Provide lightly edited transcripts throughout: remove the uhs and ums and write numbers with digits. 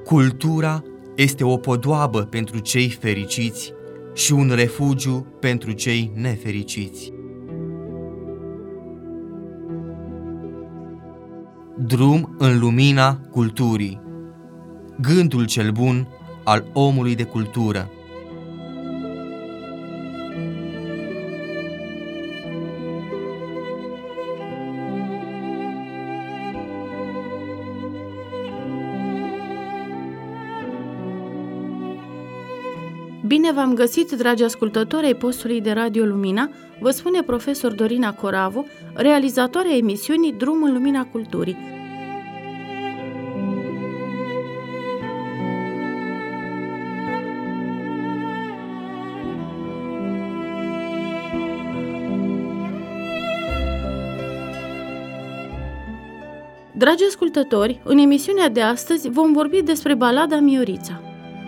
Cultura este o podoabă pentru cei fericiți și un refugiu pentru cei nefericiți. Drum în lumina culturii. Gândul cel bun al omului de cultură. Bine v-am găsit, dragi ascultători ai postului de Radio Lumina, vă spune profesor Dorina Coravu, realizatoarea emisiunii Drum în lumina culturii. Dragi ascultători, în emisiunea de astăzi vom vorbi despre balada Miorița.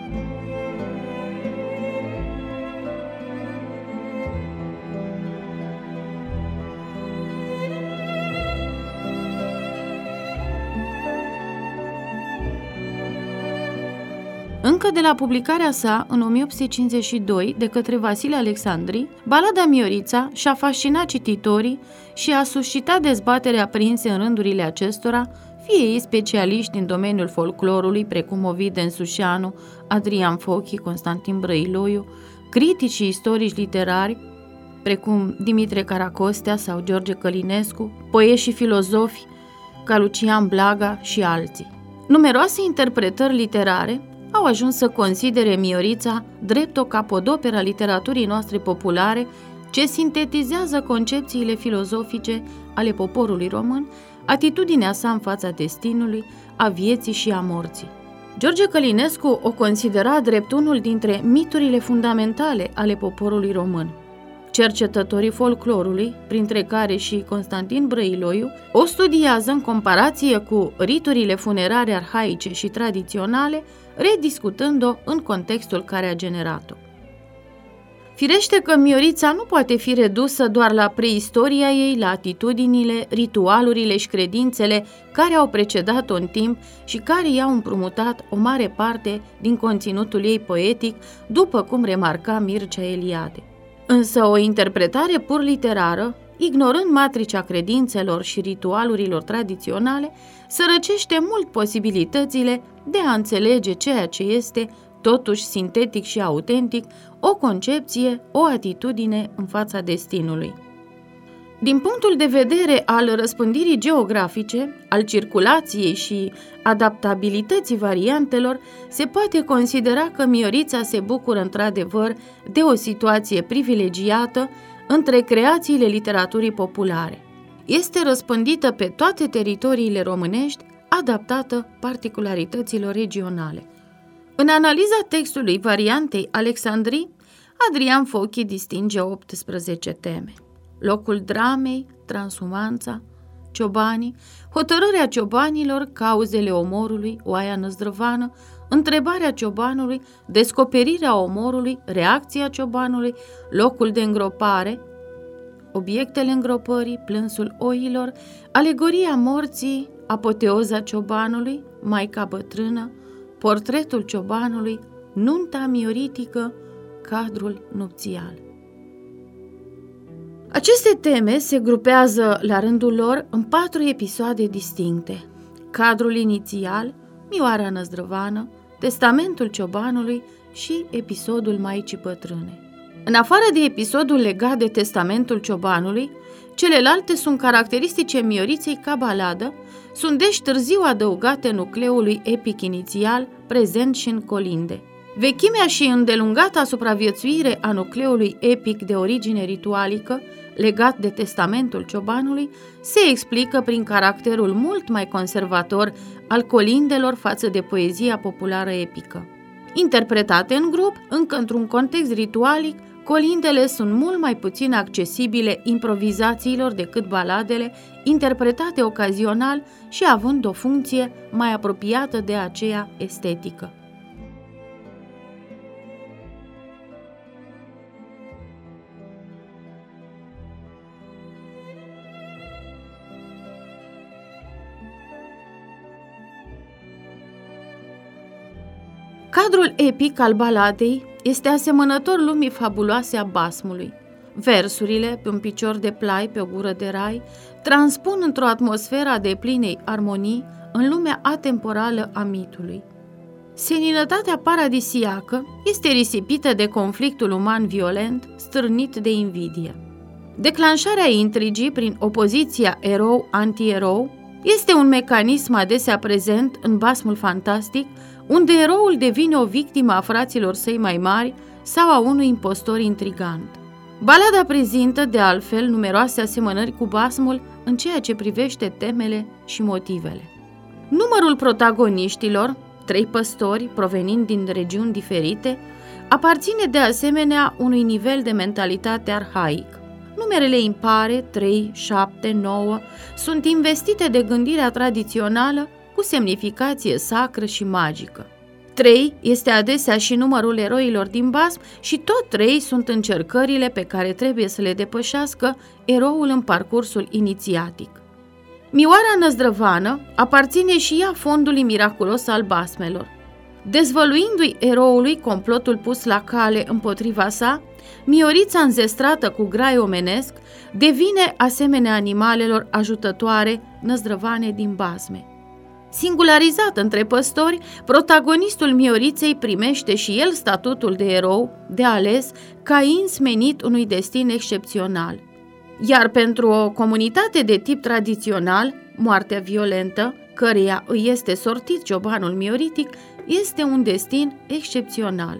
Încă de la publicarea sa, în 1852, de către Vasile Alexandri, balada Miorița și-a fascinat cititorii și a suscitat dezbatere aprinse în rândurile acestora, fie ei specialiști în domeniul folclorului, precum Ovid Ensușeanu, Adrian Fochi, Constantin Brăiloiu, critici și istorici literari, precum Dimitrie Caracostea sau George Călinescu, poeți și filozofi, ca Lucian Blaga și alții. Numeroase interpretări literare au ajuns să considere Miorița drept o capodoperă a literaturii noastre populare, ce sintetizează concepțiile filozofice ale poporului român, atitudinea sa în fața destinului, a vieții și a morții. George Călinescu o considera drept unul dintre miturile fundamentale ale poporului român. Cercetătorii folclorului, printre care și Constantin Brăiloiu, o studiază în comparație cu riturile funerare arhaice și tradiționale, rediscutând-o în contextul care a generat-o. Firește că Miorița nu poate fi redusă doar la preistoria ei, la atitudinile, ritualurile și credințele care au precedat-o în timp și care i-au împrumutat o mare parte din conținutul ei poetic, după cum remarca Mircea Eliade. Însă o interpretare pur literară, ignorând matricea credințelor și ritualurilor tradiționale, sărăcește mult posibilitățile de a înțelege ceea ce este, totuși sintetic și autentic, o concepție, o atitudine în fața destinului. Din punctul de vedere al răspândirii geografice, al circulației și adaptabilității variantelor, se poate considera că Miorița se bucură într-adevăr de o situație privilegiată între creațiile literaturii populare. Este răspândită pe toate teritoriile românești, adaptată particularităților regionale. În analiza textului variantei Alexandrii, Adrian Fochi distinge 18 teme: locul dramei, transumanța, ciobanii, hotărârea ciobanilor, cauzele omorului, oaia năzdrăvană, întrebarea ciobanului, descoperirea omorului, reacția ciobanului, locul de îngropare, obiectele îngropării, plânsul oilor, alegoria morții, apoteoza ciobanului, maica bătrână, portretul ciobanului, nunta mioritică, cadrul nupțial. Aceste teme se grupează la rândul lor în 4 episoade distincte: cadrul inițial, Mioara năzdrăvană, testamentul ciobanului și episodul maicii bătrâne. În afară de episodul legat de testamentul ciobanului, celelalte sunt caracteristice Mioriței ca baladă, sunt deci târziu adăugate nucleului epic inițial, prezent și în colinde. Vechimea și îndelungata supraviețuire a nucleului epic de origine ritualică, legat de testamentul ciobanului, se explică prin caracterul mult mai conservator al colindelor față de poezia populară epică. Interpretate în grup, încă într-un context ritualic, colindele sunt mult mai puțin accesibile improvizațiilor decât baladele, interpretate ocazional și având o funcție mai apropiată de aceea estetică. Cadrul epic al baladei este asemănător lumii fabuloase a basmului. Versurile, pe un picior de plai, pe o gură de rai, transpun într-o atmosferă de plinei armonii în lumea atemporală a mitului. Seninătatea paradisiacă este risipită de conflictul uman violent, stârnit de invidie. Declanșarea intrigii prin opoziția erou-antierou este un mecanism adesea prezent în basmul fantastic, unde eroul devine o victimă a fraților săi mai mari sau a unui impostor intrigant. Balada prezintă, de altfel, numeroase asemănări cu basmul în ceea ce privește temele și motivele. Numărul protagoniștilor, 3 păstori provenind din regiuni diferite, aparține de asemenea unui nivel de mentalitate arhaic. Numerele impare, 3, 7, 9, sunt investite de gândirea tradițională cu semnificație sacră și magică. 3 este adesea și numărul eroilor din basm și tot 3 sunt încercările pe care trebuie să le depășească eroul în parcursul inițiatic. Mioara năzdrăvană aparține și ea fondului miraculos al basmelor. Dezvăluindu-i eroului complotul pus la cale împotriva sa, Miorița înzestrată cu grai omenesc devine asemenea animalelor ajutătoare năzdrăvane din basme. Singularizat între păstori, protagonistul Mioriței primește și el statutul de erou, de ales, ca insmenit unui destin excepțional. Iar pentru o comunitate de tip tradițional, moartea violentă, căreia îi este sortit ciobanul mioritic, este un destin excepțional.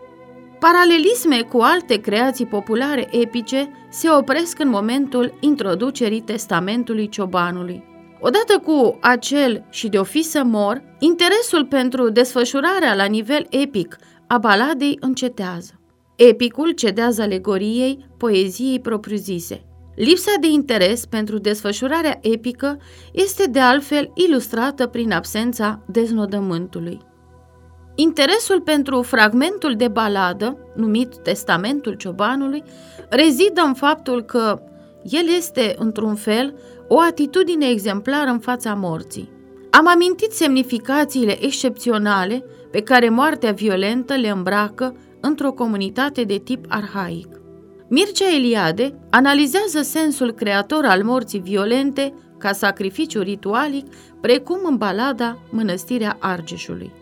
Paralelisme cu alte creații populare epice se opresc în momentul introducerii testamentului ciobanului. Odată cu acel și de-o fi să mor, interesul pentru desfășurarea la nivel epic a baladei încetează. Epicul cedează alegoriei, poeziei propriu-zise. Lipsa de interes pentru desfășurarea epică este de altfel ilustrată prin absența deznodământului. Interesul pentru fragmentul de baladă, numit Testamentul Ciobanului, rezidă în faptul că el este, într-un fel, o atitudine exemplară în fața morții. Am amintit semnificațiile excepționale pe care moartea violentă le îmbracă într-o comunitate de tip arhaic. Mircea Eliade analizează sensul creator al morții violente ca sacrificiu ritualic, precum în balada Mănăstirea Argeșului.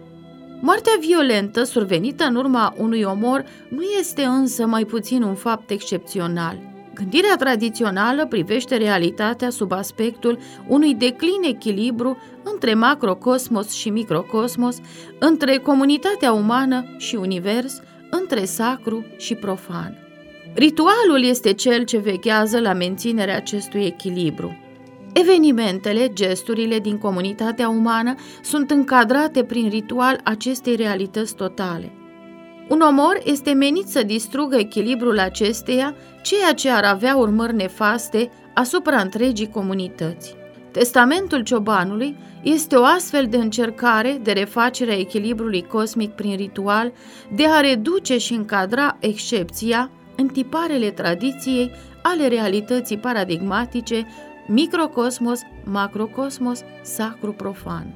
Moartea violentă, survenită în urma unui omor, nu este însă mai puțin un fapt excepțional. Gândirea tradițională privește realitatea sub aspectul unui declin echilibru între macrocosmos și microcosmos, între comunitatea umană și univers, între sacru și profan. Ritualul este cel ce veghează la menținerea acestui echilibru. Evenimentele, gesturile din comunitatea umană sunt încadrate prin ritual acestei realități totale. Un omor este menit să distrugă echilibrul acesteia, ceea ce ar avea urmări nefaste asupra întregii comunități. Testamentul Ciobanului este o astfel de încercare de refacere a echilibrului cosmic prin ritual, de a reduce și încadra excepția în tiparele tradiției ale realității paradigmatice microcosmos, macrocosmos, sacru-profan.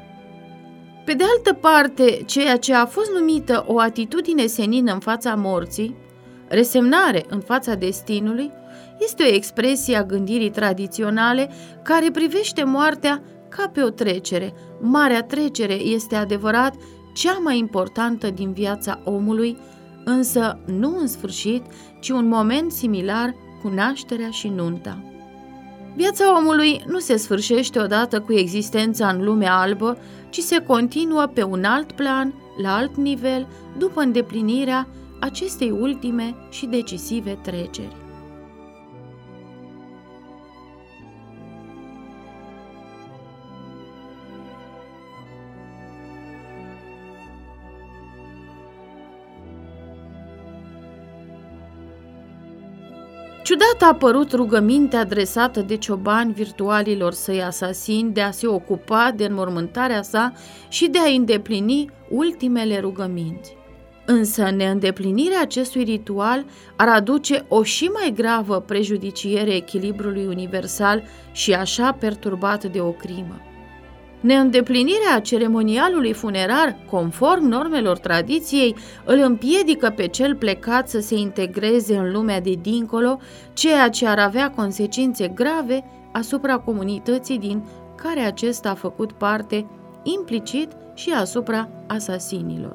Pe de altă parte, ceea ce a fost numită o atitudine senină în fața morții, resemnare în fața destinului, este o expresie a gândirii tradiționale care privește moartea ca pe o trecere. Marea trecere este adevărat cea mai importantă din viața omului, însă nu în sfârșit, ci un moment similar cu nașterea și nunta. Viața omului nu se sfârșește odată cu existența în lumea albă, ci se continuă pe un alt plan, la alt nivel, după îndeplinirea acestei ultime și decisive treceri. Ciudat a părut rugămintea adresată de cioban virtualilor săi asasini de a se ocupa de înmormântarea sa și de a îndeplini ultimele rugăminți. Însă neîndeplinirea acestui ritual ar aduce o și mai gravă prejudiciere echilibrului universal și așa perturbat de o crimă. Neîndeplinirea ceremonialului funerar, conform normelor tradiției, îl împiedică pe cel plecat să se integreze în lumea de dincolo, ceea ce ar avea consecințe grave asupra comunității din care acesta a făcut parte, implicit și asupra asasinilor.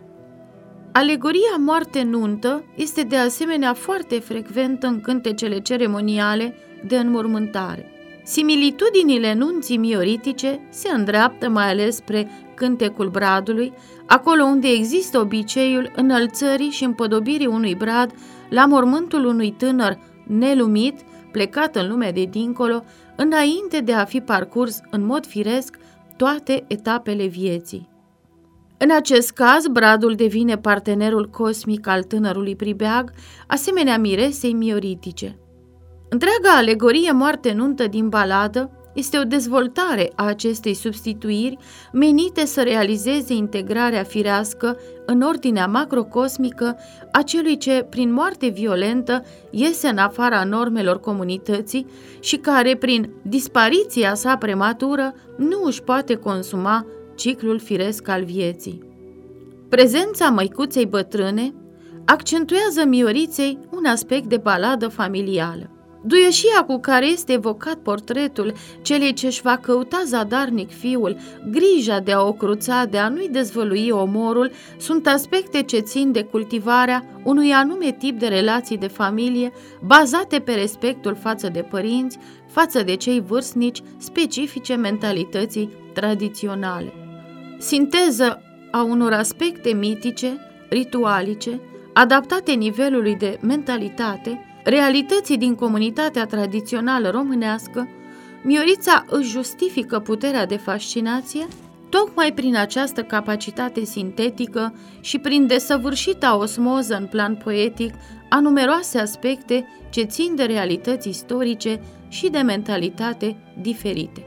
Alegoria moarte-nuntă este de asemenea foarte frecventă în cântecele ceremoniale de înmormântare. Similitudinile nunții mioritice se îndreaptă mai ales spre cântecul bradului, acolo unde există obiceiul înălțării și împodobirii unui brad la mormântul unui tânăr nelumit, plecat în lumea de dincolo, înainte de a fi parcurs în mod firesc toate etapele vieții. În acest caz, bradul devine partenerul cosmic al tânărului pribeag, asemenea miresei mioritice. Întreaga alegorie moarte-nuntă din baladă este o dezvoltare a acestei substituiri menite să realizeze integrarea firească în ordinea macrocosmică a celui ce, prin moarte violentă, iese în afara normelor comunității și care, prin dispariția sa prematură, nu își poate consuma ciclul firesc al vieții. Prezența măicuței bătrâne accentuează Mioriței un aspect de baladă familială. Duioșia cu care este evocat portretul celei ce-și va căuta zadarnic fiul, grija de a o cruța, de a nu-i dezvălui omorul, sunt aspecte ce țin de cultivarea unui anume tip de relații de familie bazate pe respectul față de părinți, față de cei vârstnici, specifice mentalității tradiționale. Sinteză a unor aspecte mitice, ritualice, adaptate nivelului de mentalitate, realității din comunitatea tradițională românească, Miorița își justifică puterea de fascinație tocmai prin această capacitate sintetică și prin desăvârșita osmoză în plan poetic a numeroase aspecte ce țin de realități istorice și de mentalitate diferite.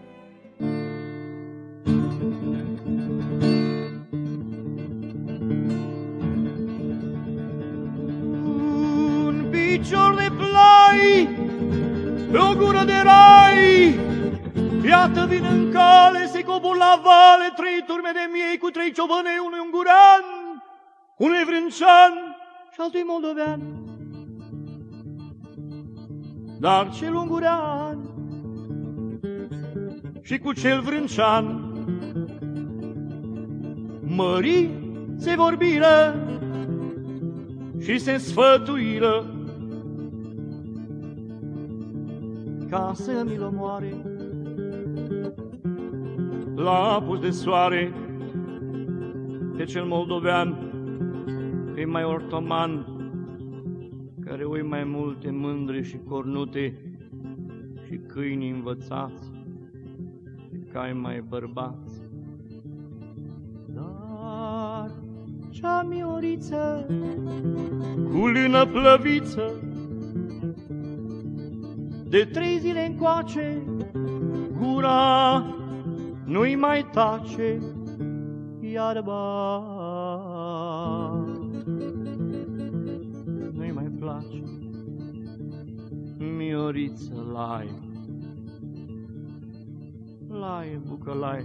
Picior de plai, pe o gură de rai, iată vin în cale, se cobor la vale 3 turme de miei cu 3 ciobănei, unui ungurean, unui vrâncean și altui moldovean. Dar cel ungurean și cu cel vrâncean mării se vorbiră și se sfătuiră ca să mi-l omoare la apus de soare pe cel moldovean, că e mai ortoman, care ui mai multe mândre și cornute și câini învățați și cai mai bărbați. Dar cea Mioriță cu lână plăviță de 3 zile încoace, gura nu-i mai tace, iarba nu-i mai place. Mioriță, lai, lai, bucălai,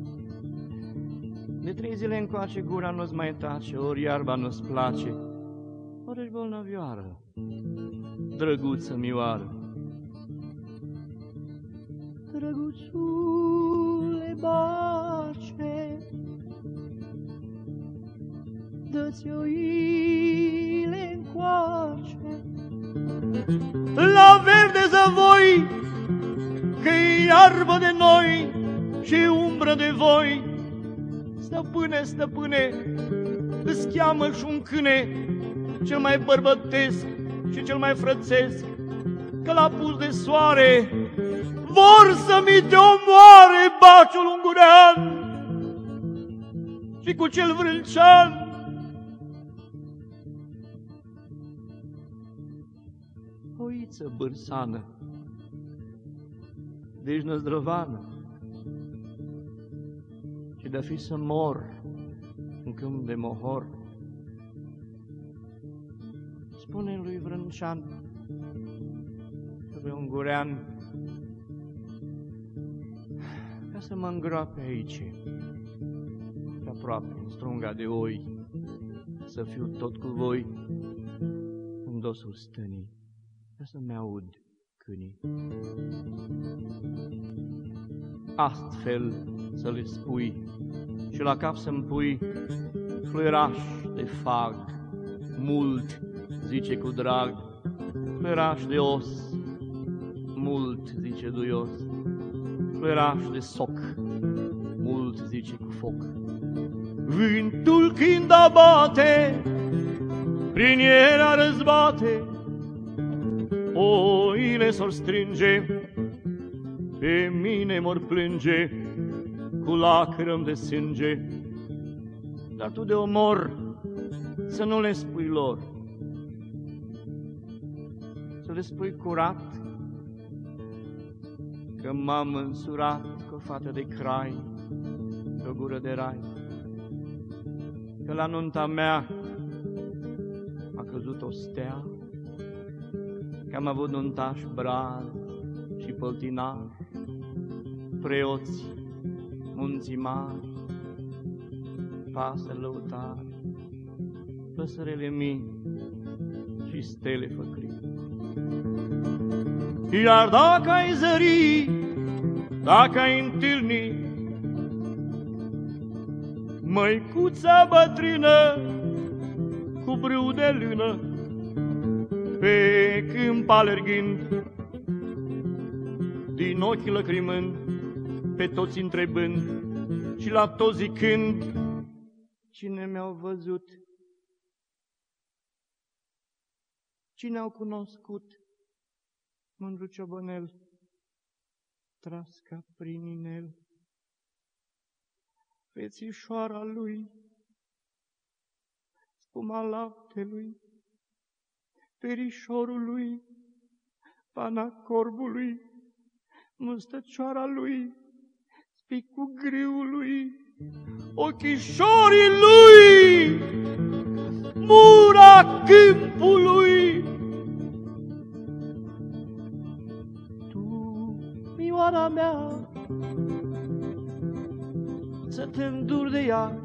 de 3 zile încoace, gura nu-ți mai tace, ori iarba nu-ți place, ori ești bolnăvioară, drăguță mioară. Drăguțule bace, dă-ți oile încoace la verde zăvoi, că-i iarbă de noi și umbră de voi. Stăpâne, stăpâne, îți cheamă și un câine, cel mai bărbătesc și cel mai frățesc, că l-a pus de soare vor să mi te omoare, baciul ungurean și cu cel vrâncean. Oiță bârsană, deci năzdrăvană, și de-a fi să mor în câmp de mohor, spune lui vrâncean că pe ungurean ca să mă îngroape aici, pe aproape, în strunga de oi, să fiu tot cu voi în dosul stânii, ca să-mi aud câinii. Astfel să le spui și la cap să-mi pui fluieraș de fag, mult, zice cu drag, fluieraș de os, mult, zice duios, fluieraș de soc, mult, zice cu foc. Vântul când abate, prin el răzbate, oile s-or strânge, pe mine mor plânge, cu lacrimi de sânge. Dar tu de omor să nu le spui lor, să le spui curat, că m-am însurat cu o fată de crai, pe o gură de rai, că la nunta mea a căzut o stea, că am avut nuntași brazi și păltinari, preoți, munții mari, pasări lăutari, păsărele mii și stele făcrii. Iar dacă ai zări, dacă ai întâlni măicuța bătrână cu brâu de lână, pe câmp alergând, din ochi lăcrimând, pe toți întrebând și la toți zicând, cine mi-au văzut, cine au cunoscut, mândru ciobănel, tras ca prin inel, fețișoara lui, spuma laptelui, perișorul lui, pana corbului, mustăcioara lui, spicul grâului, ochișorii lui, mura câmpului. Tu, mioara mea, să te înduri de ea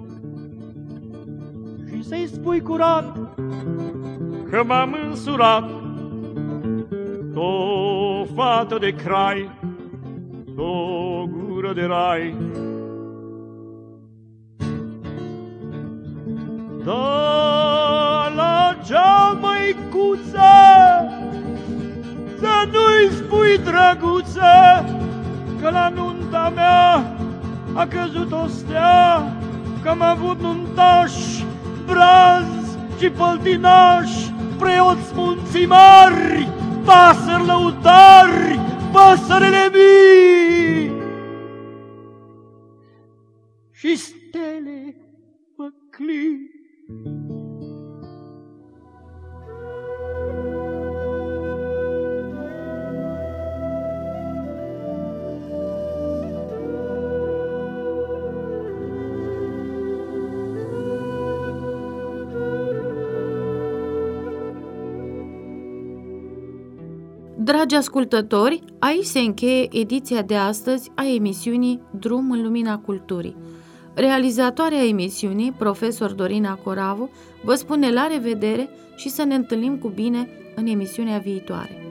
și să-i spui curat că m-am însurat cu o fată de crai, cu o gură de rai. Da la cea măicuță, să nu-i spui drăguță, că la nunta mea a căzut o stea, că am avut nuntași, brazi și păltinași, preoți munții mari, pasări lăutari, păsările mii și stele făclii. Dragi ascultători, aici se încheie ediția de astăzi a emisiunii Drum în lumina culturii. Realizatoarea emisiunii, profesor Dorina Coravu, vă spune la revedere și să ne întâlnim cu bine în emisiunea viitoare.